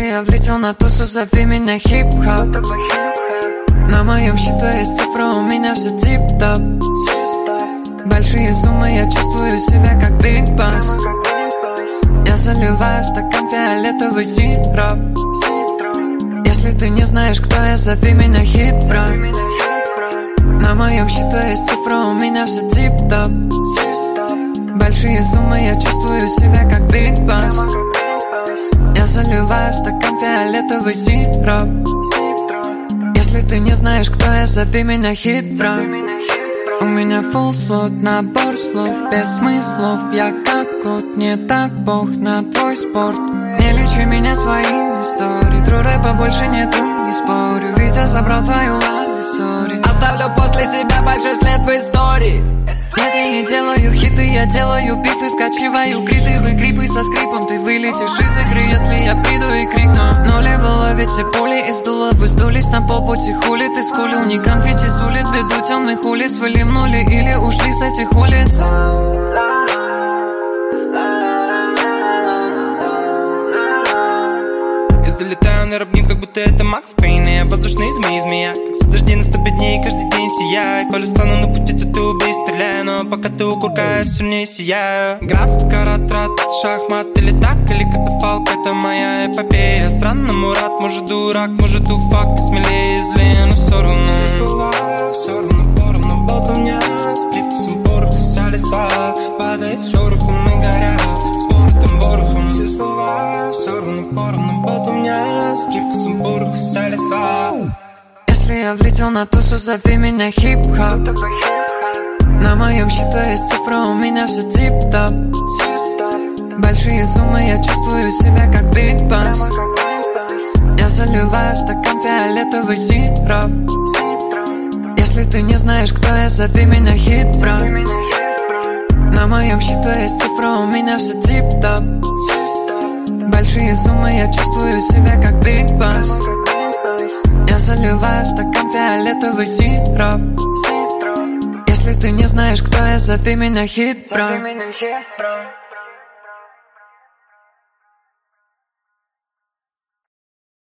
я влетел на тусу, зови меня хип-хоп. На моем счету есть цифра, у меня все тип-топ. Большие суммы, я чувствую себя как Биг Босс. Я заливаю стакан фиолетовый сироп. Если ты не знаешь, кто я, зови меня хит-бро. На моем счету есть цифра, у меня все тип-топ. Большие суммы, я чувствую себя как Биг Босс. Я заливаю стакан фиолетовый сироп. Если ты не знаешь, кто я, зови меня хит-бро. У меня full слот, набор слов без смыслов. Я как кот, не так бог на твой спорт. Не лечи меня своими историями. Труда побольше нету, не спорю. Витя забрал твою лали, сори. Оставлю после себя большой след в истории. Нет, я не делаю хиты, я делаю бифы, вкачиваю криты. Вы гриппы со скрипом, ты вылетишь из игры, если я приду и крикну. Нули выловить все пули из дула, вы сдулись на полпути. Хули ты скулил, не конфетти с улиц. Беду темных улиц, вы ливнули или ушли с этих улиц. Я залетаю на рэп-гим, как будто это Макс Пейн. Я воздушный змея, как с дождей на 105 дней, каждый день сияю. Коли стану на пути, то ты убей, стреляй. Но пока ты укуркаешь, сильнее сияю. Град, карат, рад, шахмат. Или так, или катафалк, это моя эпопея. Странно, Мурат, может дурак, может уфак. Смелее, злее, но все равно. Все равно, поровну, болтовня. С привкусом пороха, вся листва. Падает с шорохом и горят спортом, ворохом. Все слова, все равно, поровну, болтовня. С привкусом пороха, вся листва. Если я влетел на тусу, зови меня хип-хоп. На моем счету есть цифра, у меня все тип-топ. Большие суммы, я чувствую себя как Биг Босс. Я заливаю стакан фиолетовый сироп. Если ты не знаешь, кто я, зови меня хит-бро. На моем счету есть цифра, у меня все тип-топ. Большие суммы, я чувствую себя как Биг Босс. Я заливаю стакан фиолетовый сироп. Если ты не знаешь, кто я, зови меня хит-бро.